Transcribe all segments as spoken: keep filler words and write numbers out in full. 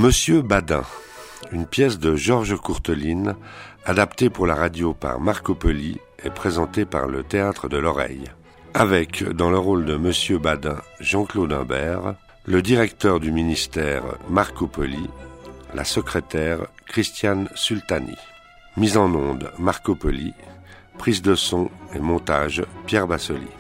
Monsieur Badin, une pièce de Georges Courteline, adaptée pour la radio par Marco Poli et présentée par le Théâtre de l'Oreille. Avec, dans le rôle de Monsieur Badin, Jean-Claude Imbert, le directeur du ministère Marco Poli, la secrétaire Christiane Sultani. Mise en onde Marco Poli, prise de son et montage Pierre Bassoli.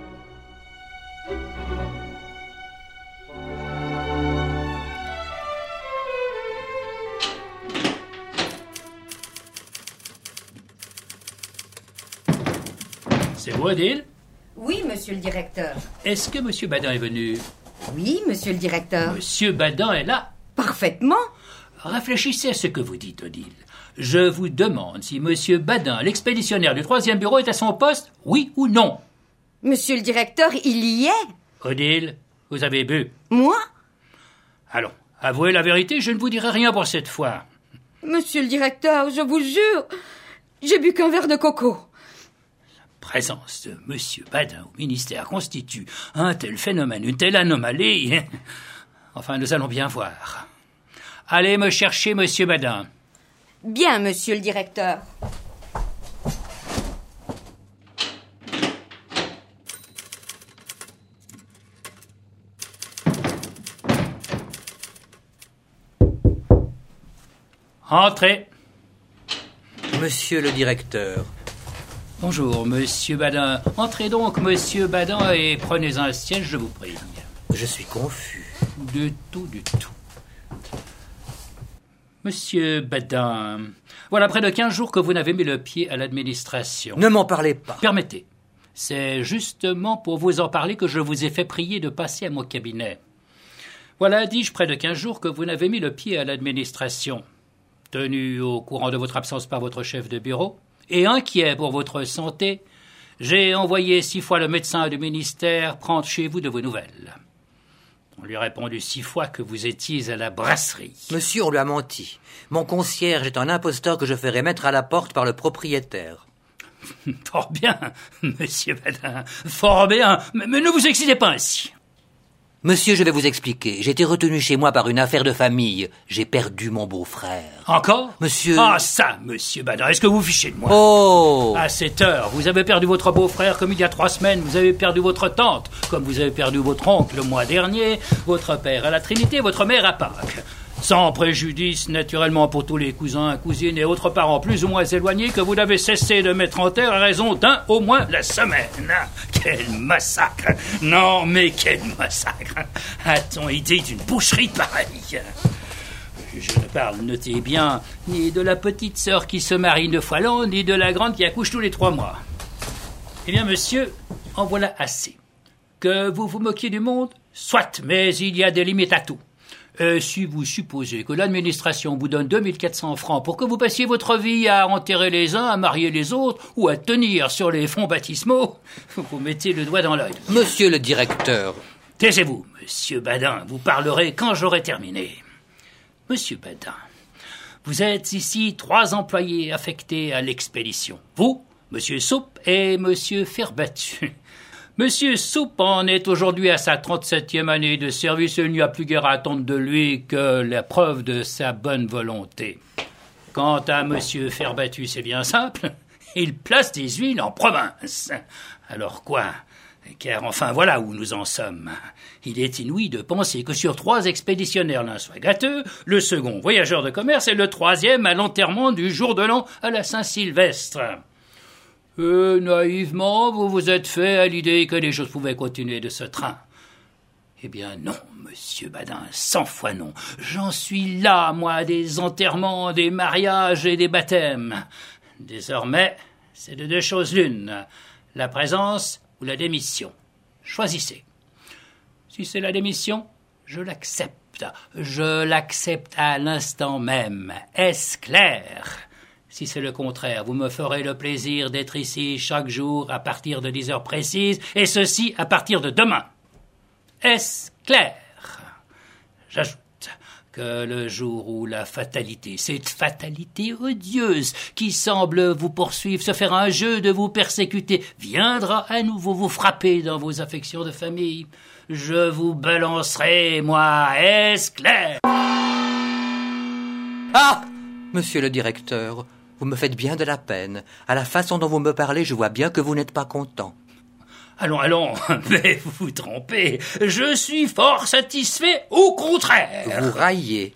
C'est vous, Odile? Oui, monsieur le directeur. Est-ce que monsieur Badin est venu? Oui, monsieur le directeur. Monsieur Badin est là? Parfaitement. Réfléchissez à ce que vous dites, Odile. Je vous demande si monsieur Badin, l'expéditionnaire du troisième bureau, est à son poste, oui ou non? Monsieur le directeur, il y est. Odile, vous avez bu? Moi? Allons, avouez la vérité, je ne vous dirai rien pour cette fois. Monsieur le directeur, je vous jure, j'ai bu qu'un verre de coco. Présence de monsieur Badin au ministère constitue un tel phénomène, une telle anomalie. Enfin, nous allons bien voir. Allez me chercher monsieur Badin. Bien, monsieur le directeur. Entrez. Monsieur le directeur. Bonjour, monsieur Badin. Entrez donc, monsieur Badin, et prenez un siège, je vous prie. Je suis confus. Du tout, du tout. Monsieur Badin, voilà près de quinze jours que vous n'avez mis le pied à l'administration. Ne m'en parlez pas. Permettez. C'est justement pour vous en parler que je vous ai fait prier de passer à mon cabinet. Voilà, dis-je, près de quinze jours que vous n'avez mis le pied à l'administration. Tenu au courant de votre absence par votre chef de bureau, et inquiet pour votre santé, j'ai envoyé six fois le médecin du ministère prendre chez vous de vos nouvelles. On lui a répondu six fois que vous étiez à la brasserie. Monsieur, on lui a menti. Mon concierge est un imposteur que je ferai mettre à la porte par le propriétaire. Fort bien, monsieur Badin, fort bien, mais, mais ne vous excitez pas ainsi. Monsieur, je vais vous expliquer. J'ai été retenu chez moi par une affaire de famille. J'ai perdu mon beau-frère. Encore? Monsieur... Ah ça, monsieur Badin, est-ce que vous fichez de moi? Oh! À cette heure, vous avez perdu votre beau-frère comme il y a trois semaines, vous avez perdu votre tante, comme vous avez perdu votre oncle le mois dernier, votre père à la Trinité, votre mère à Pâques. Sans préjudice, naturellement, pour tous les cousins, cousines et autres parents plus ou moins éloignés que vous n'avez cessé de mettre en terre à raison d'un au moins la semaine. Quel massacre! Non, mais quel massacre! A-t-on idée d'une boucherie pareille? Je ne parle, notez bien, ni de la petite sœur qui se marie une fois l'an, ni de la grande qui accouche tous les trois mois. Eh bien, monsieur, en voilà assez. Que vous vous moquiez du monde? Soit, mais il y a des limites à tout. Euh, si vous supposez que l'administration vous donne deux mille quatre cents francs pour que vous passiez votre vie à enterrer les uns, à marier les autres, ou à tenir sur les fonds baptismaux, vous mettez le doigt dans l'œil. Monsieur le directeur. Taisez-vous, monsieur Badin, vous parlerez quand j'aurai terminé. Monsieur Badin, vous êtes ici trois employés affectés à l'expédition. Vous, monsieur Soupe et monsieur Ferbattu. Monsieur Soupe en est aujourd'hui à sa trente-septième année de service et il n'y a plus guère à attendre de lui que la preuve de sa bonne volonté. Quant à monsieur Ferbattu, c'est bien simple, il place des huiles en province. Alors quoi? Car enfin voilà où nous en sommes. Il est inouï de penser que sur trois expéditionnaires l'un soit gâteux, le second voyageur de commerce et le troisième à l'enterrement du jour de l'an à la Saint-Sylvestre. Euh, naïvement, vous vous êtes fait à l'idée que les choses pouvaient continuer de ce train. Eh bien non, monsieur Badin, cent fois non. J'en suis là, moi, des enterrements, des mariages et des baptêmes. Désormais, c'est de deux choses l'une, la présence ou la démission. Choisissez. Si c'est la démission, je l'accepte. Je l'accepte à l'instant même. Est-ce clair ? Si c'est le contraire, vous me ferez le plaisir d'être ici chaque jour à partir de dix heures précises, et ceci à partir de demain. Est-ce clair? J'ajoute que le jour où la fatalité, cette fatalité odieuse qui semble vous poursuivre, se faire un jeu de vous persécuter, viendra à nouveau vous frapper dans vos affections de famille, je vous balancerai, moi, est-ce clair? Ah, monsieur le directeur, vous me faites bien de la peine. À la façon dont vous me parlez, je vois bien que vous n'êtes pas content. Allons, allons, mais vous vous trompez. Je suis fort satisfait, au contraire. Vous raillez.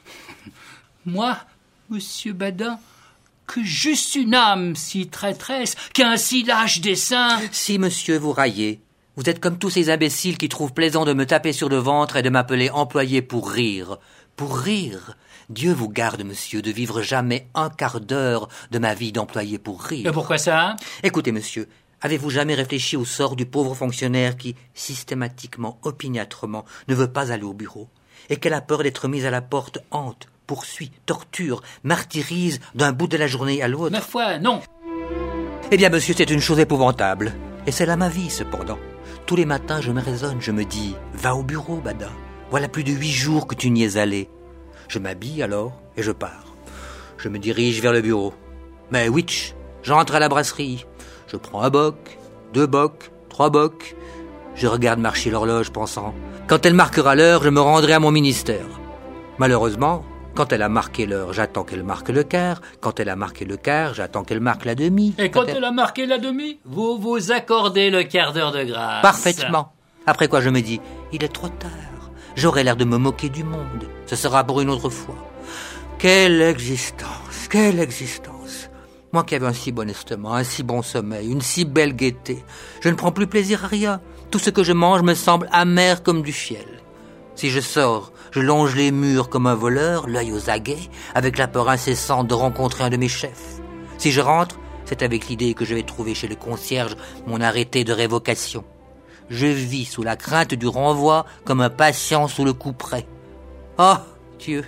Moi, monsieur Badin, que j'eusse une âme si traîtresse, qu'un si lâche dessein. Si, monsieur, vous raillez. Vous êtes comme tous ces imbéciles qui trouvent plaisant de me taper sur le ventre et de m'appeler employé pour rire. Pour rire. Dieu vous garde, monsieur, de vivre jamais un quart d'heure de ma vie d'employé pour rire. Et pourquoi ça? Écoutez, monsieur, avez-vous jamais réfléchi au sort du pauvre fonctionnaire qui, systématiquement, opiniâtrement, ne veut pas aller au bureau, et qu'elle a peur d'être mise à la porte, hante, poursuit, torture, martyrise d'un bout de la journée à l'autre? Ma foi, non. Eh bien, monsieur, c'est une chose épouvantable. Et c'est là ma vie, cependant. Tous les matins, je me raisonne, je me dis, va au bureau, Badin. Voilà plus de huit jours que tu n'y es allé. Je m'habille alors, et je pars. Je me dirige vers le bureau. Mais witch, j'entre à la brasserie. Je prends un boc, deux bocs, trois bocs. Je regarde marcher l'horloge, pensant, quand elle marquera l'heure, je me rendrai à mon ministère. Malheureusement, quand elle a marqué l'heure, j'attends qu'elle marque le quart. Quand elle a marqué le quart, j'attends qu'elle marque la demi. Et quand, quand elle... elle a marqué la demi, vous vous accordez le quart d'heure de grâce. Parfaitement. Après quoi, je me dis, il est trop tard. J'aurai l'air de me moquer du monde. Ce sera pour une autre fois. Quelle existence, quelle existence. Moi qui avais un si bon estomac, un si bon sommeil, une si belle gaieté. Je ne prends plus plaisir à rien. Tout ce que je mange me semble amer comme du fiel. Si je sors, je longe les murs comme un voleur, l'œil aux aguets, avec la peur incessante de rencontrer un de mes chefs. Si je rentre, c'est avec l'idée que je vais trouver chez le concierge mon arrêté de révocation. Je vis sous la crainte du renvoi comme un patient sous le couperet. Oh, Dieu.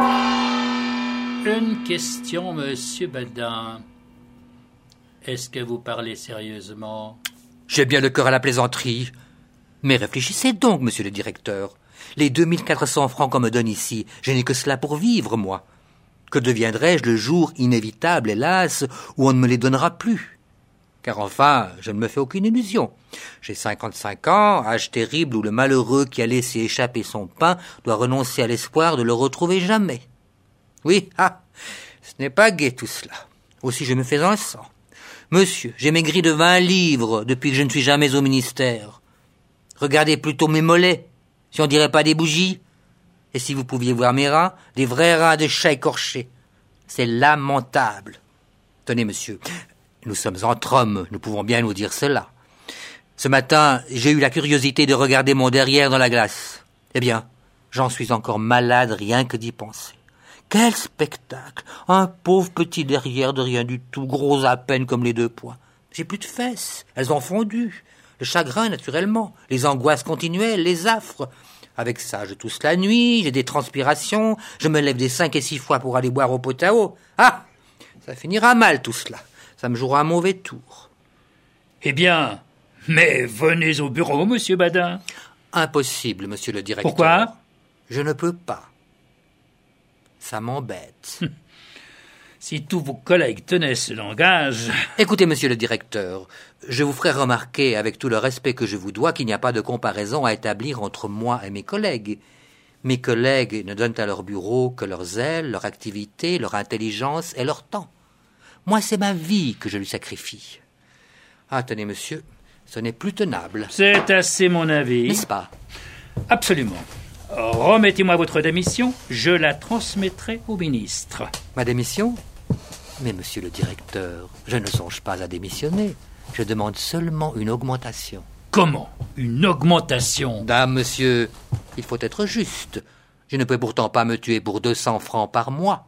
Une question, monsieur Badin. Est-ce que vous parlez sérieusement? J'ai bien le cœur à la plaisanterie. Mais réfléchissez donc, monsieur le directeur. Les deux mille quatre cents francs qu'on me donne ici, je n'ai que cela pour vivre, moi. Que deviendrai-je le jour inévitable, hélas, où on ne me les donnera plus? Car enfin, je ne me fais aucune illusion. J'ai cinquante-cinq ans, âge terrible où le malheureux qui a laissé échapper son pain doit renoncer à l'espoir de le retrouver jamais. Oui, ah, ce n'est pas gai tout cela. Aussi je me fais un sang. Monsieur, j'ai maigri de vingt livres depuis que je ne suis jamais au ministère. Regardez plutôt mes mollets, si on dirait pas des bougies. Et si vous pouviez voir mes reins, des vrais reins de chat écorchés. C'est lamentable. Tenez, monsieur, nous sommes entre hommes, nous pouvons bien nous dire cela. Ce matin, j'ai eu la curiosité de regarder mon derrière dans la glace. Eh bien, j'en suis encore malade rien que d'y penser. Quel spectacle! Un pauvre petit derrière de rien du tout, gros à peine comme les deux poings. J'ai plus de fesses, elles ont fondu. Le chagrin, naturellement, les angoisses continuelles, les affres. Avec ça, je tousse la nuit, j'ai des transpirations, je me lève des cinq et six fois pour aller boire au pot à eau. Ah! Ça finira mal tout cela. Ça me jouera un mauvais tour. Eh bien, mais venez au bureau, monsieur Badin. Impossible, monsieur le directeur. Pourquoi? Je ne peux pas. Ça m'embête. Si tous vos collègues tenaient ce langage... Écoutez, monsieur le directeur, je vous ferai remarquer, avec tout le respect que je vous dois, qu'il n'y a pas de comparaison à établir entre moi et mes collègues. Mes collègues ne donnent à leur bureau que leur zèle, leur activité, leur intelligence et leur temps. Moi, c'est ma vie que je lui sacrifie. Ah, tenez, monsieur, ce n'est plus tenable. C'est assez mon avis. N'est-ce pas? Absolument. Remettez-moi votre démission, je la transmettrai au ministre. Ma démission? Mais monsieur le directeur, je ne songe pas à démissionner. Je demande seulement une augmentation. Comment? Une augmentation? Dame, monsieur, il faut être juste. Je ne peux pourtant pas me tuer pour deux cents francs par mois.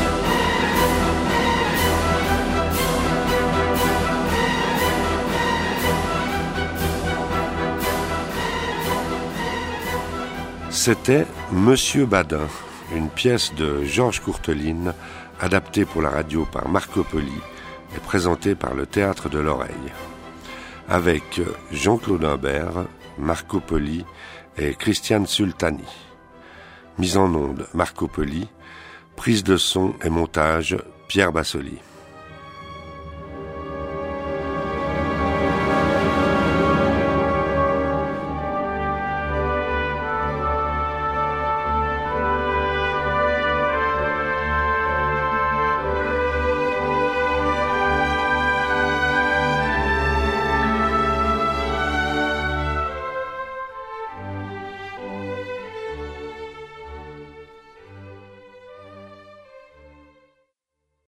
C'était Monsieur Badin, une pièce de Georges Courteline, adaptée pour la radio par Marco Poli et présentée par le Théâtre de l'Oreille, avec Jean-Claude Imbert, Marco Poli et Christiane Sultani. Mise en onde Marco Poli, prise de son et montage Pierre Bassoli.